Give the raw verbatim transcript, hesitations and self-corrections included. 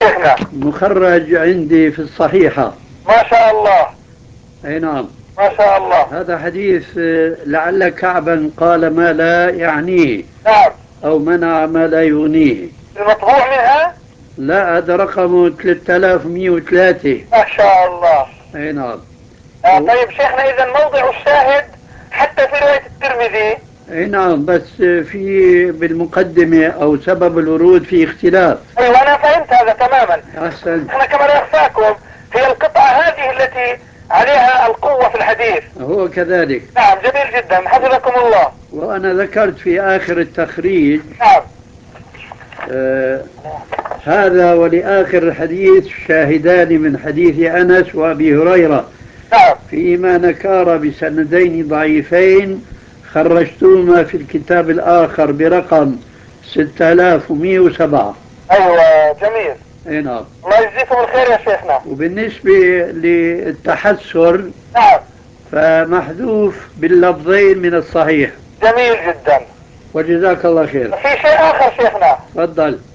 شيخنا. مخرج عندي في الصحيحة. ما شاء الله. أي نعم. ما شاء الله. هذا حديث آه، لعل كعبا قال ما لا يعنيه نعم. أو منع ما لا يغنيه. المطبوع منها. لا، هذا رقمه ثلاثة آلاف ومئة وثلاثة. ما شاء الله. أي نعم. آه طيب شيخنا، إذا موضع الشاهد حتى في رواية الترمذي. أي نعم، بس في بالمقدمة أو سبب الورود في اختلاف. أيوة أنا فهمت هذا تماما. أحسن. احنا كما لا يخفاكم، هي القطعة هذه التي عليها القوة في الحديث. هو كذلك. نعم جميل جدا، حفظكم الله. وأنا ذكرت في آخر التخريج نعم. آه هذا ولآخر الحديث شاهدان من حديث أنس وأبي هريرة نعم. فيما نكار بسندين ضعيفين خرجتهما في الكتاب الآخر برقم ستة آلاف ومئة وسبعة. أيوة جميل. أي نعم. الله يجزيكم الخير يا شيخنا. وبالنسبة للتحسر نعم. فمحذوف باللفظين من الصحيح. جميل جدا. وجزاك الله خير. في شيء آخر شيخنا. تفضل.